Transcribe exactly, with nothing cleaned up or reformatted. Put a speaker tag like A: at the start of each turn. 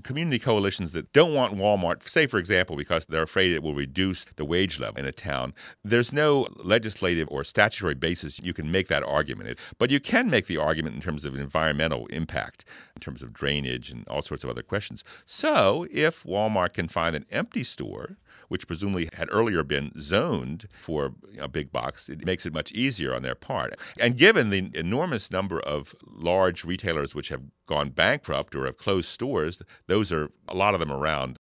A: community coalitions that don't want Walmart, say, for example, because they're afraid it will reduce the wage level in a town, there's no legislative or statutory basis you can make that argument. But you can make the argument in terms of environmental impact, in terms of drainage and all sorts of other questions. So if Walmart can find an empty store, which presumably had earlier been zoned for a big box, it makes it much easier on their part. And given the enormous number of large retailers which have gone bankrupt or have closed stores, those are a lot of them around